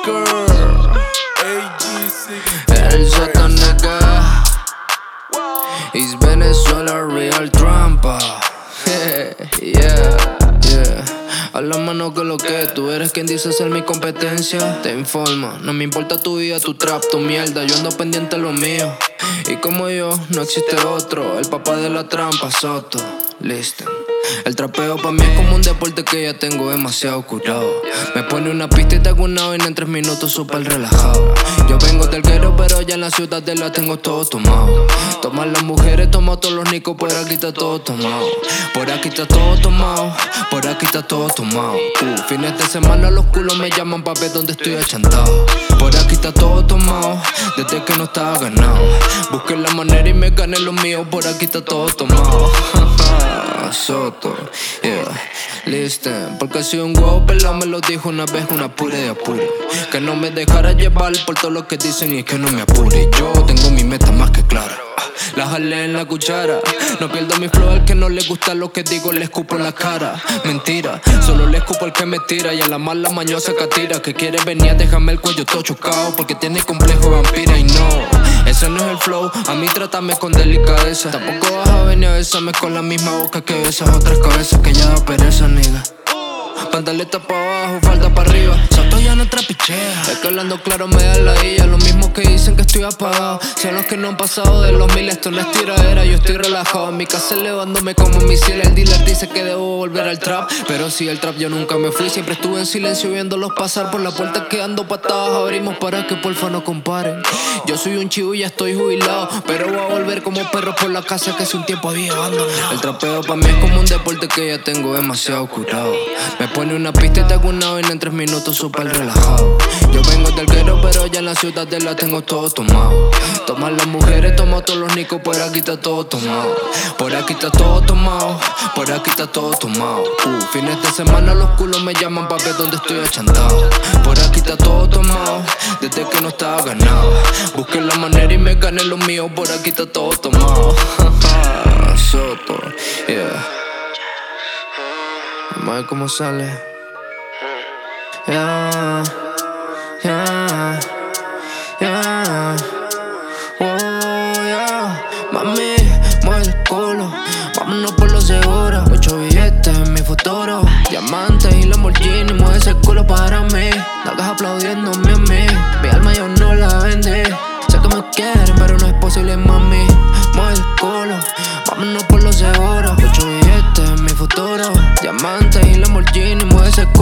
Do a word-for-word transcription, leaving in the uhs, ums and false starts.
girl. El Soto nigga. Is Venezuela real trampa. Yeah, yeah. A la mano que lo que tú eres quien dice ser mi competencia. Te informo, no me importa tu vida, tu trap, tu mierda. Yo ando pendiente de lo mío. Y como yo, no existe otro. El papá de la trampa, Soto. Listen. El trapeo pa' mí es como un deporte que ya tengo demasiado curado. Me pone una pista y te hago una vaina en tres minutos súper relajado. Yo vengo del guero, pero ya en la ciudad de la tengo todo tomado. Toman las mujeres, tomo todos los nicos, por aquí está todo tomado. Por aquí está todo tomado, por aquí está todo tomado. Uh, fines de semana los culos me llaman pa' ver dónde estoy achantado. Por aquí está todo tomado, desde que no estaba ganado. Busqué la manera y me gané lo mío, por aquí está todo tomado. Soto, yeah, listen. Porque si un huevo pelado me lo dijo una vez una pura de apure. Que no me dejara llevar por todo lo que dicen y que no me apure. Yo tengo mi meta más que clara. La jalé en la cuchara. No pierdo mi flow, al que no le gusta lo que digo le escupo en la cara. Mentira, solo le escupo al que me tira. Y a la mala mañosa catira que quiere venir a dejarme el cuello todo chocado porque tiene complejo vampira y no. Ese no es el flow, a mí trátame con delicadeza. Tampoco vas a venir a besarme con la misma boca que besas otras cabezas que ya da pereza, nigga. Pantaleta pa' abajo, falda pa' arriba. Soto ya no trapichea. Es que hablando claro me da la illa. Lo mismo que dicen que estoy apagado. Son los que no han pasado de los mil. Esto no es tiradera, yo estoy relajado. En mi casa elevándome como un misil. El dealer dice que debo volver al trap, pero si el trap yo nunca me fui. Siempre estuve en silencio viéndolos pasar por la puerta que ando patadas. Abrimos para que porfa no comparen. Yo soy un chivo y ya estoy jubilado, pero voy a volver como perro por la casa que hace un tiempo había abandonado. El trapeo pa' mí es como un deporte que ya tengo demasiado curado. Me pone una pista y te hago una vaina en tres minutos súper relajado. Yo vengo del guero, pero ya en la ciudad de la tengo todo tomado. Toman las mujeres, tomo todos los nicos, por aquí está todo tomado. Por aquí está todo tomado, por aquí está todo tomado. Uh, fines de semana los culos me llaman pa' ver dónde estoy achantado. Por aquí está todo tomado, desde que no estaba ganado. Busqué la manera y me gané lo mío, por aquí está todo tomado. Soto, yeah. Vamos a ver cómo sale. Yeah, yeah, yeah. Oh, yeah. Mami, mueve el culo. Vámonos por lo seguro. Ocho billetes en mi futuro. Diamantes y Lamborghini. Mueve ese culo para mí. Nalgas aplaudiéndome a mí. Mi alma yo no la vendí. Sé que me quieren, pero no es posible, mami. Mueve el culo. Vámonos por lo seguro. Ocho billetes en mi futuro. Diamantes y Lamborghini. Mueve ese